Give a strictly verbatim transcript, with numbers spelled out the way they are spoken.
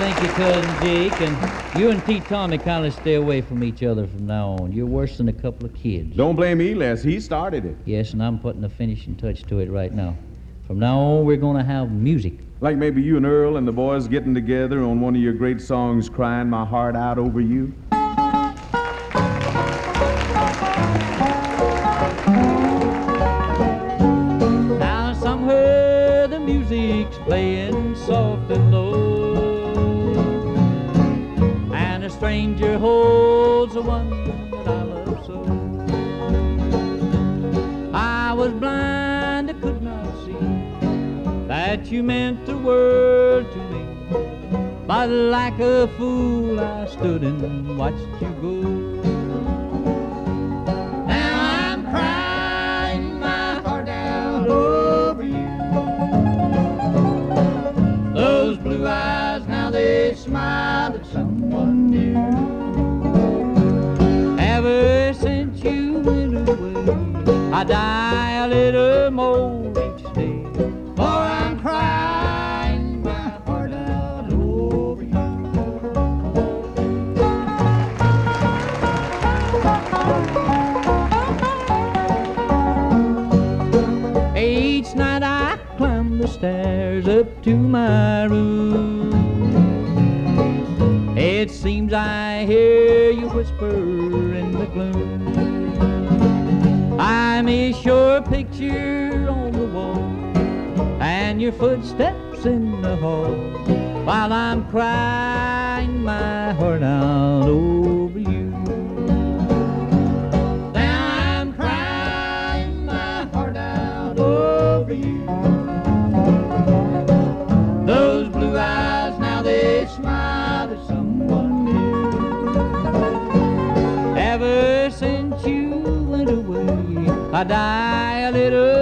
Thank you, Cousin Jake. And you and T. Tommy kind of stay away from each other from now on. You're worse than a couple of kids. Don't blame me, Les. He started it. Yes, and I'm putting the finishing touch to it right now. From now on, we're going to have music. Like maybe you and Earl and the boys getting together on one of your great songs, Crying My Heart Out Over You. Now somewhere the music's playing soft and low, and a stranger holds the one that I love so. I was blind, I could not see that you meant the world to me, but like a fool I stood and watched you go. Now I'm crying my heart out over you. Those blue eyes, now they smile at someone new. Ever since you went away, I die a little more each day, for I'm crying my heart out over you. Each night I climb the stairs up to my room. It seems I hear you whisper in the gloom. I miss your picture on the wall and your footsteps in the hall, while I'm crying my heart out over you. Now I'm crying my heart out over you. Those blue eyes, now they smile at someone new. Ever since you went away, I die a little